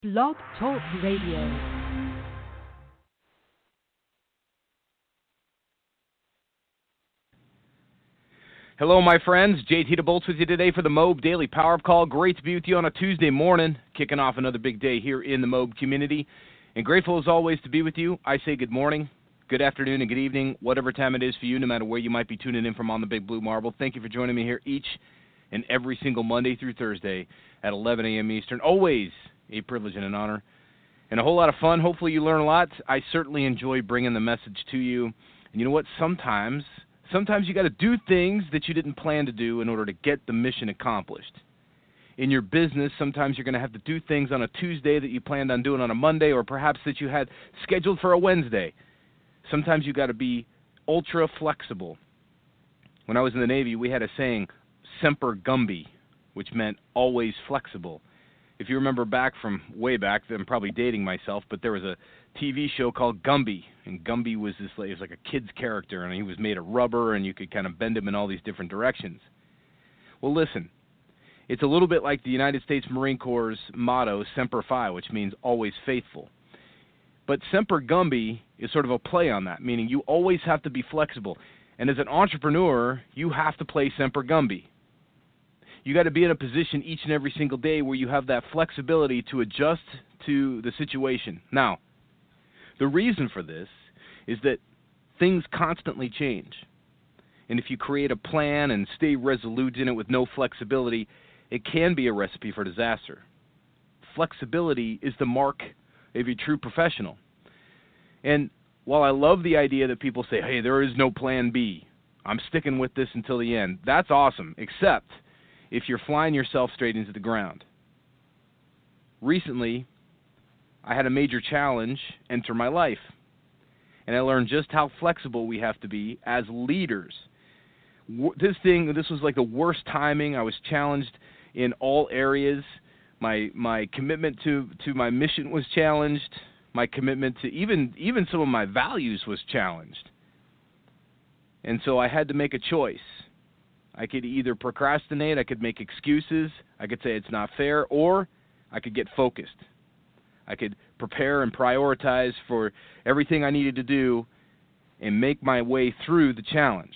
Blog Talk Radio. Hello, my friends. JT DeBoltz with you today for the Mobe Daily Power Up Call. Great to be with you on a Tuesday morning, kicking off another big day here in the Mobe community. And grateful as always to be with you. I say good morning, good afternoon, and good evening, whatever time it is for you, no matter where you might be tuning in from on the Big Blue Marble. Thank you for joining me here each and every single Monday through Thursday at 11 a.m. Eastern. Always a privilege and an honor and a whole lot of fun. Hopefully you learn a lot. I certainly enjoy bringing the message to you. And you know what? Sometimes you got to do things that you didn't plan to do in order to get the mission accomplished. In your business, sometimes you're going to have to do things on a Tuesday that you planned on doing on a Monday, or perhaps that you had scheduled for a Wednesday. Sometimes you got to be ultra flexible. When I was in the Navy, we had a saying, Semper Gumby, which meant always flexible. If you remember back from way back, I'm probably dating myself, but there was a TV show called Gumby, and Gumby was like a kid's character, and he was made of rubber, and you could kind of bend him in all these different directions. Well, listen, it's a little bit like the United States Marine Corps' motto, Semper Fi, which means always faithful. But Semper Gumby is sort of a play on that, meaning you always have to be flexible. And as an entrepreneur, you have to play Semper Gumby. You got to be in a position each and every single day where you have that flexibility to adjust to the situation. Now, the reason for this is that things constantly change. And if you create a plan and stay resolute in it with no flexibility, it can be a recipe for disaster. Flexibility is the mark of a true professional. And while I love the idea that people say, hey, there is no plan B, I'm sticking with this until the end, that's awesome, except if you're flying yourself straight into the ground. Recently, I had a major challenge enter my life, and I learned just how flexible we have to be as leaders. This was like the worst timing. I was challenged in all areas. My commitment to my mission was challenged. My commitment to even some of my values was challenged. And so I had to make a choice. I could either procrastinate, I could make excuses, I could say it's not fair, or I could get focused. I could prepare and prioritize for everything I needed to do and make my way through the challenge.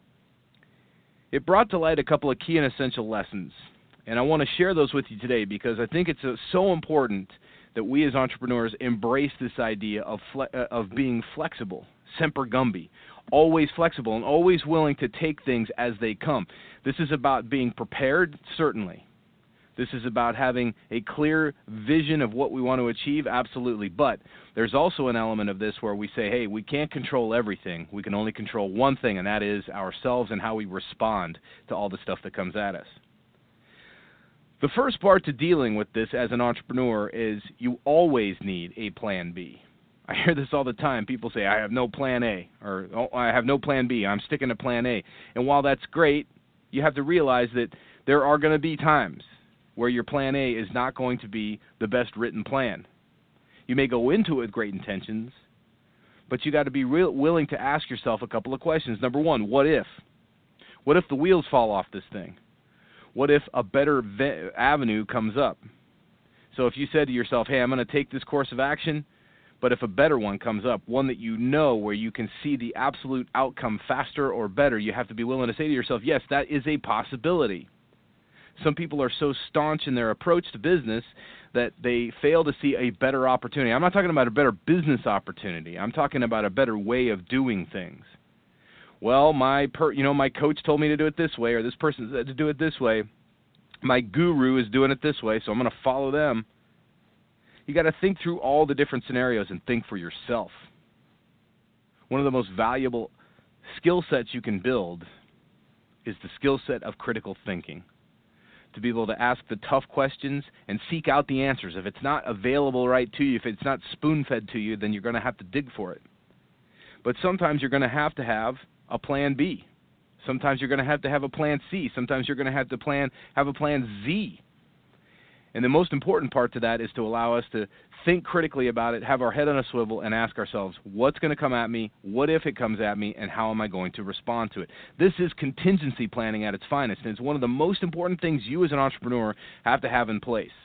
It brought to light a couple of key and essential lessons, and I want to share those with you today because I think it's so important that we as entrepreneurs embrace this idea of being flexible, Semper Gumby, always flexible and always willing to take things as they come. This is about being prepared, certainly. This is about having a clear vision of what we want to achieve, absolutely. But there's also an element of this where we say, hey, we can't control everything. We can only control one thing, and that is ourselves and how we respond to all the stuff that comes at us. The first part to dealing with this as an entrepreneur is you always need a plan B. I hear this all the time. People say, I have no plan A, or oh, I have no plan B. I'm sticking to plan A. And while that's great, you have to realize that there are going to be times where your plan A is not going to be the best written plan. You may go into it with great intentions, but you got to be willing to ask yourself a couple of questions. Number one, what if? What if the wheels fall off this thing? What if a better avenue comes up? So if you said to yourself, hey, I'm going to take this course of action, but if a better one comes up, one that you know where you can see the absolute outcome faster or better, you have to be willing to say to yourself, yes, that is a possibility. Some people are so staunch in their approach to business that they fail to see a better opportunity. I'm not talking about a better business opportunity. I'm talking about a better way of doing things. Well, my coach told me to do it this way, or this person said to do it this way. My guru is doing it this way, so I'm going to follow them. You got to think through all the different scenarios and think for yourself. One of the most valuable skill sets you can build is the skill set of critical thinking. To be able to ask the tough questions and seek out the answers. If it's not available right to you, if it's not spoon-fed to you, then you're going to have to dig for it. But sometimes you're going to have a plan B. Sometimes you're going to have a plan C. Sometimes you're going to have a plan Z. And the most important part to that is to allow us to think critically about it, have our head on a swivel, and ask ourselves, what's going to come at me, what if it comes at me, and how am I going to respond to it? This is contingency planning at its finest, and it's one of the most important things you as an entrepreneur have to have in place.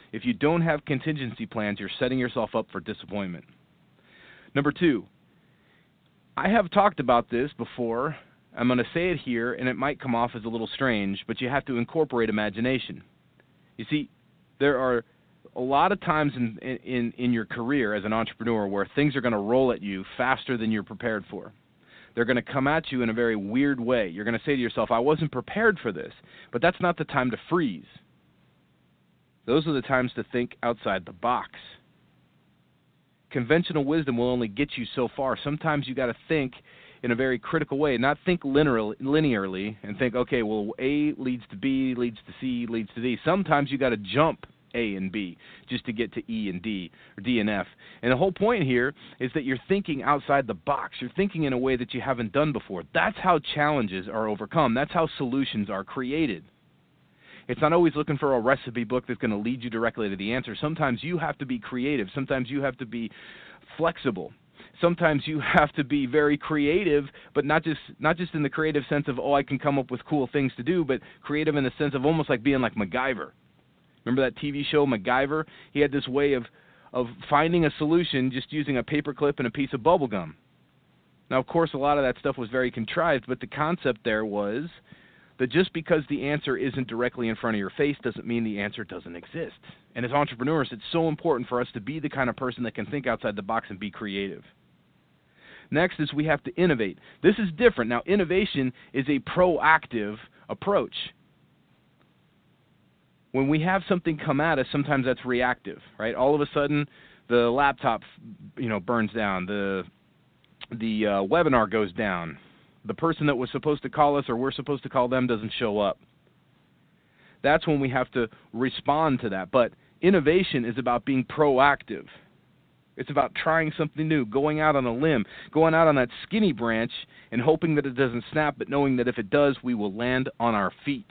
If you don't have contingency plans, you're setting yourself up for disappointment. Number 2, I have talked about this before. I'm going to say it here, and it might come off as a little strange, but you have to incorporate imagination. You see, there are a lot of times in your career as an entrepreneur where things are going to roll at you faster than you're prepared for. They're going to come at you in a very weird way. You're going to say to yourself, I wasn't prepared for this, but that's not the time to freeze. Those are the times to think outside the box. Conventional wisdom will only get you so far. Sometimes you got to think in a very critical way, not think linearly and think, okay, well, A leads to B, leads to C, leads to D. Sometimes you got to jump A and B just to get to E and D, or D and F. And the whole point here is that you're thinking outside the box. You're thinking in a way that you haven't done before. That's how challenges are overcome. That's how solutions are created. It's not always looking for a recipe book that's going to lead you directly to the answer. Sometimes you have to be creative. Sometimes you have to be flexible. Sometimes you have to be very creative, but not just in the creative sense of, I can come up with cool things to do, but creative in the sense of almost like being like MacGyver. Remember that TV show, MacGyver? He had this way of finding a solution just using a paperclip and a piece of bubble gum. Now, of course, a lot of that stuff was very contrived, but the concept there was that just because the answer isn't directly in front of your face doesn't mean the answer doesn't exist. And as entrepreneurs, it's so important for us to be the kind of person that can think outside the box and be creative. Next is we have to innovate. This is different. Now, innovation is a proactive approach. When we have something come at us, sometimes that's reactive, right? All of a sudden, the laptop, burns down. The webinar goes down. The person that was supposed to call us or we're supposed to call them doesn't show up. That's when we have to respond to that. But innovation is about being proactive. It's about trying something new, going out on a limb, going out on that skinny branch and hoping that it doesn't snap, but knowing that if it does, we will land on our feet.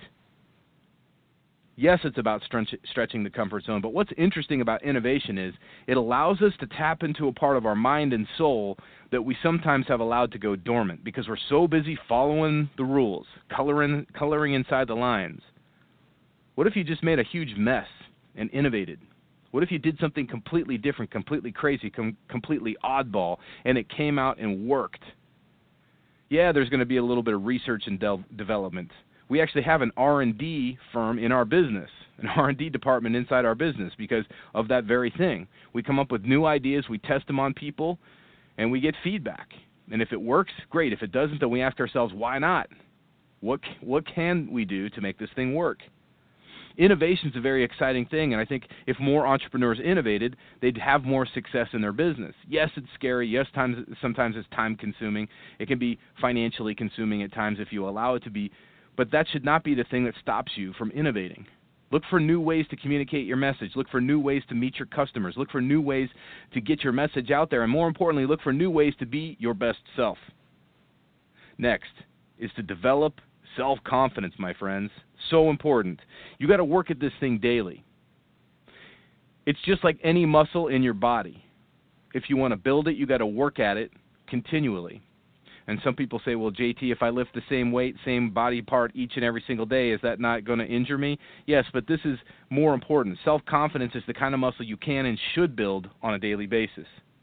Yes, it's about stretching the comfort zone, but what's interesting about innovation is it allows us to tap into a part of our mind and soul that we sometimes have allowed to go dormant because we're so busy following the rules, coloring inside the lines. What if you just made a huge mess and innovated? What if you did something completely different, completely crazy, completely oddball, and it came out and worked? Yeah, there's going to be a little bit of research and development. We actually have an R&D firm in our business, an R&D department inside our business because of that very thing. We come up with new ideas, we test them on people, and we get feedback. And if it works, great. If it doesn't, then we ask ourselves, why not? What can we do to make this thing work? Innovation is a very exciting thing, and I think if more entrepreneurs innovated, they'd have more success in their business. Yes, it's scary. Yes, sometimes it's time-consuming. It can be financially consuming at times if you allow it to be. But that should not be the thing that stops you from innovating. Look for new ways to communicate your message. Look for new ways to meet your customers. Look for new ways to get your message out there. And more importantly, look for new ways to be your best self. Next is to develop self-confidence, my friends. So important. You got to work at this thing daily. It's just like any muscle in your body. If you want to build it, you got to work at it continually. And some people say, well, JT, if I lift the same weight, same body part each and every single day, is that not going to injure me? Yes, but this is more important. Self-confidence is the kind of muscle you can and should build on a daily basis.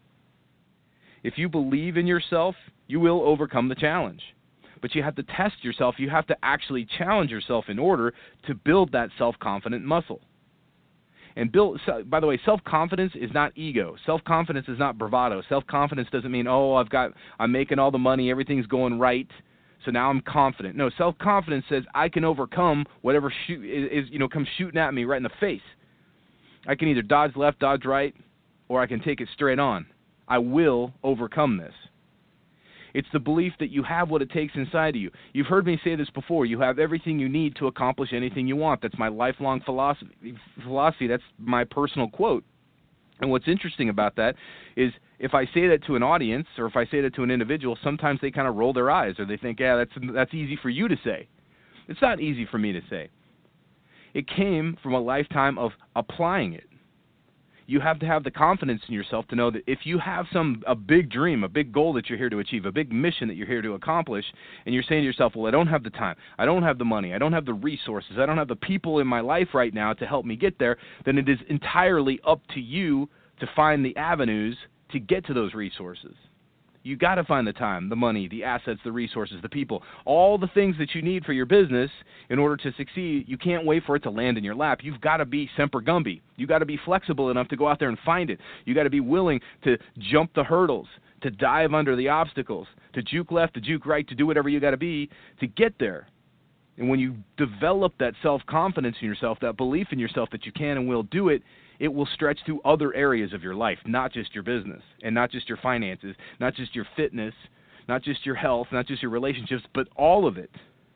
If you believe in yourself, you will overcome the challenge. But you have to test yourself. You have to actually challenge yourself in order to build that self-confident muscle. And by the way, self-confidence is not ego. Self-confidence is not bravado. Self-confidence doesn't mean, I'm making all the money, everything's going right, so now I'm confident. No, self-confidence says I can overcome whatever comes shooting at me right in the face. I can either dodge left, dodge right, or I can take it straight on. I will overcome this. It's the belief that you have what it takes inside of you. You've heard me say this before. You have everything you need to accomplish anything you want. That's my lifelong philosophy. That's my personal quote. And what's interesting about that is if I say that to an audience or if I say that to an individual, sometimes they kind of roll their eyes or they think, yeah, that's easy for you to say. It's not easy for me to say. It came from a lifetime of applying it. you have to have the confidence in yourself to know that if you have a big dream, a big goal that you're here to achieve, a big mission that you're here to accomplish, and you're saying to yourself, well, I don't have the time, I don't have the money, I don't have the resources, I don't have the people in my life right now to help me get there, then it is entirely up to you to find the avenues to get to those resources. You got to find the time, the money, the assets, the resources, the people, all the things that you need for your business in order to succeed. You can't wait for it to land in your lap. You've got to be Semper Gumby. You got to be flexible enough to go out there and find it. You got to be willing to jump the hurdles, to dive under the obstacles, to juke left, to juke right, to do whatever you got to be to get there. And when you develop that self-confidence in yourself, that belief in yourself that you can and will do it, it will stretch to other areas of your life, not just your business, and not just your finances, not just your fitness, not just your health, not just your relationships, but all of it.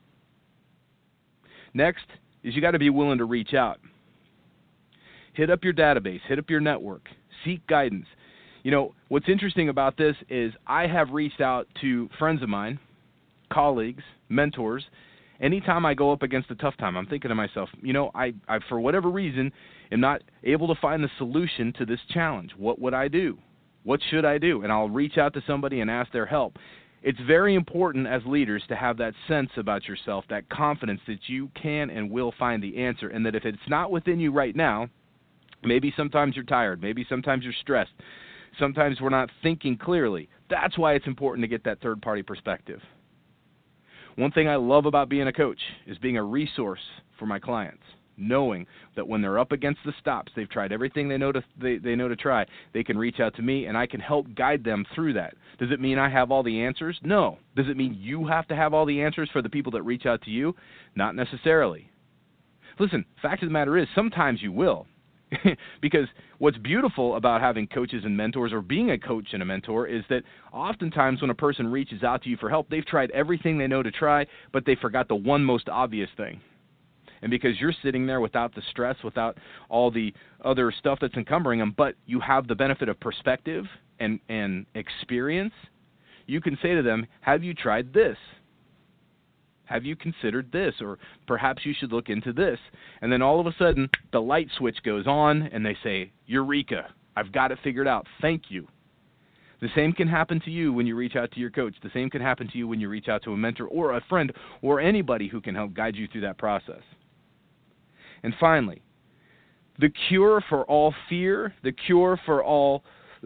Next is you got to be willing to reach out. Hit up your database, hit up your network, seek guidance. You know, what's interesting about this is I have reached out to friends of mine, colleagues, mentors. Anytime I go up against a tough time, I'm thinking to myself, you know, I for whatever reason, am not able to find the solution to this challenge. What would I do? What should I do? And I'll reach out to somebody and ask their help. It's very important as leaders to have that sense about yourself, that confidence that you can and will find the answer, and that if it's not within you right now, maybe sometimes you're tired, maybe sometimes you're stressed, sometimes we're not thinking clearly. That's why it's important to get that third-party perspective. One thing I love about being a coach is being a resource for my clients, knowing that when they're up against the stops, they've tried everything they know to try, they can reach out to me and I can help guide them through that. Does it mean I have all the answers? No. Does it mean you have to have all the answers for the people that reach out to you? Not necessarily. Listen, fact of the matter is sometimes you will. Because what's beautiful about having coaches and mentors, or being a coach and a mentor, is that oftentimes when a person reaches out to you for help, they've tried everything they know to try, but they forgot the one most obvious thing. And because you're sitting there without the stress, without all the other stuff that's encumbering them, but you have the benefit of perspective and experience, you can say to them, have you tried this? Have you considered this? Or perhaps you should look into this. And then all of a sudden, the light switch goes on, and they say, Eureka, I've got it figured out. Thank you. The same can happen to you when you reach out to your coach. The same can happen to you when you reach out to a mentor or a friend or anybody who can help guide you through that process. And finally, the cure for all fear, the cure for all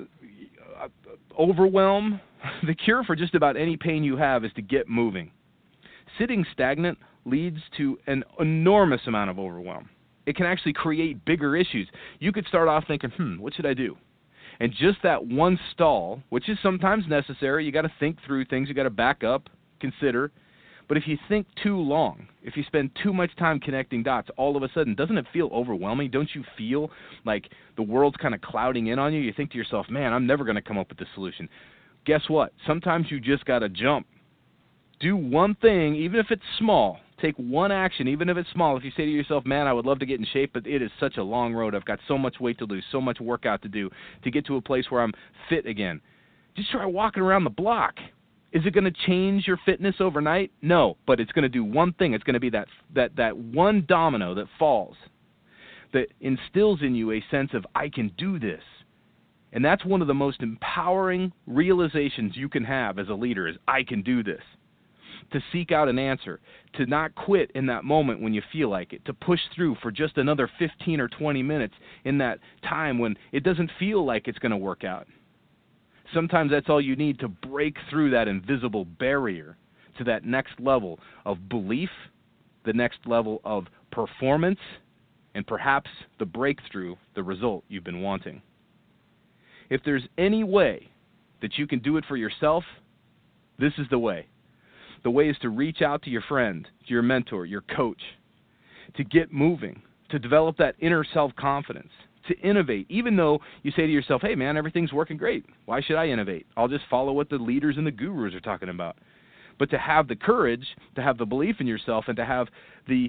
overwhelm, the cure for just about any pain you have is to get moving. Sitting stagnant leads to an enormous amount of overwhelm. It can actually create bigger issues. You could start off thinking, what should I do? And just that one stall, which is sometimes necessary, you got to think through things, you got to back up, consider. But if you think too long, if you spend too much time connecting dots, all of a sudden, doesn't it feel overwhelming? Don't you feel like the world's kind of clouding in on you? You think to yourself, man, I'm never going to come up with the solution. Guess what? Sometimes you just got to jump. Do one thing, even if it's small. Take one action, even if it's small. If you say to yourself, man, I would love to get in shape, but it is such a long road. I've got so much weight to lose, so much workout to do to get to a place where I'm fit again. Just try walking around the block. Is it going to change your fitness overnight? No, but it's going to do one thing. It's going to be that one domino that falls, that instills in you a sense of, I can do this. And that's one of the most empowering realizations you can have as a leader is, I can do this. To seek out an answer, to not quit in that moment when you feel like it, to push through for just another 15 or 20 minutes in that time when it doesn't feel like it's going to work out. Sometimes that's all you need to break through that invisible barrier to that next level of belief, the next level of performance, and perhaps the breakthrough, the result you've been wanting. If there's any way that you can do it for yourself, this is the way. The way is to reach out to your friend, to your mentor, your coach, to get moving, to develop that inner self-confidence, to innovate, even though you say to yourself, hey, man, everything's working great. Why should I innovate? I'll just follow what the leaders and the gurus are talking about. But to have the courage, to have the belief in yourself, and to have the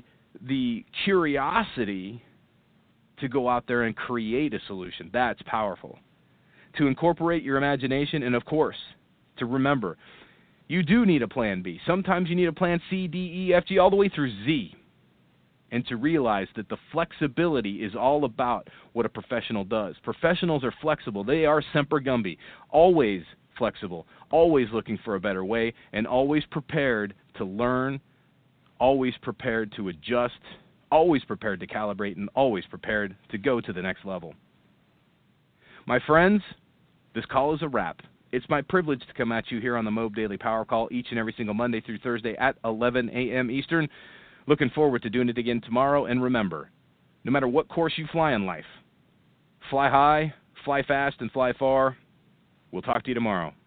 curiosity to go out there and create a solution, that's powerful. To incorporate your imagination, and of course, to remember, you do need a plan B. Sometimes you need a plan C, D, E, F, G, all the way through Z. and to realize that the flexibility is all about what a professional does. Professionals are flexible. They are semper gumby, always flexible, always looking for a better way, and always prepared to learn, always prepared to adjust, always prepared to calibrate, and always prepared to go to the next level. My friends, this call is a wrap. It's my privilege to come at you here on the Mobe Daily Power Call each and every single Monday through Thursday at 11 a.m. Eastern. Looking forward to doing it again tomorrow. And remember, no matter what course you fly in life, fly high, fly fast, and fly far. We'll talk to you tomorrow.